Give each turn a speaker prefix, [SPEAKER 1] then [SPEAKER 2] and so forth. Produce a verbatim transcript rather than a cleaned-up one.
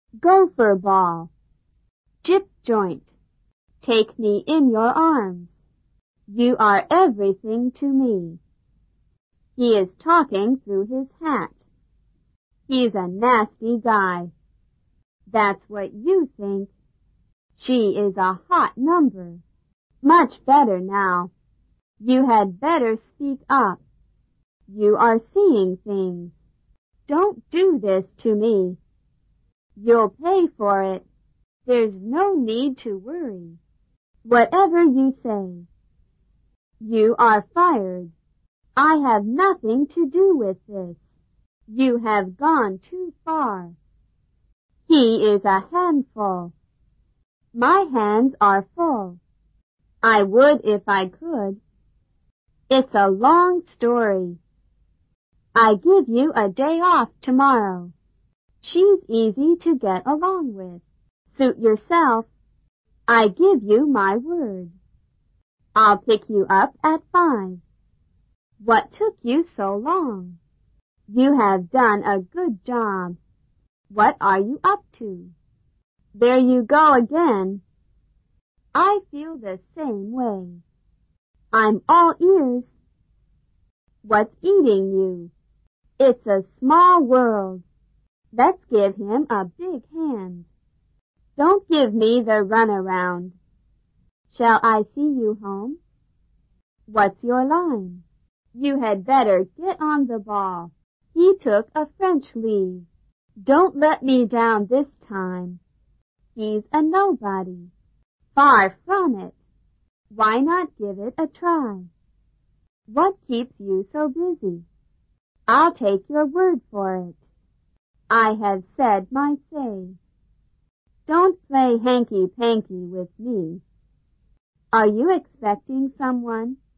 [SPEAKER 1] Gopher ball. Gyp joint. Take me in your arms. You are everything to me. He is talking through his hat. He's a nasty guy. That's what you think. She is a hot number. Much better now. You had better speak up. You are seeing things. Don't do this to me. You'll pay for it. There's no need to worry. Whatever you say. You are fired. I have nothing to do with this. You have gone too far. He is a handful. My hands are full. I would if I could. It's a long story. I give you a day off tomorrow. She's easy to get along with. Suit yourself. I give you my word. I'll pick you up at five. What took you so long? You have done a good job. What are you up to? There you go again. I feel the same way. I'm all ears. What's eating you? It's a small world. Let's give him a big hand. Don't give me the runaround. Shall I see you home? What's your line? You had better get on the ball. He took a French leave. Don't let me down this time. He's a nobody. Far from it. Why not give it a try? What keeps you so busy? I'll take your word for it. I have said my say. Don't play hanky-panky with me. Are you expecting someone?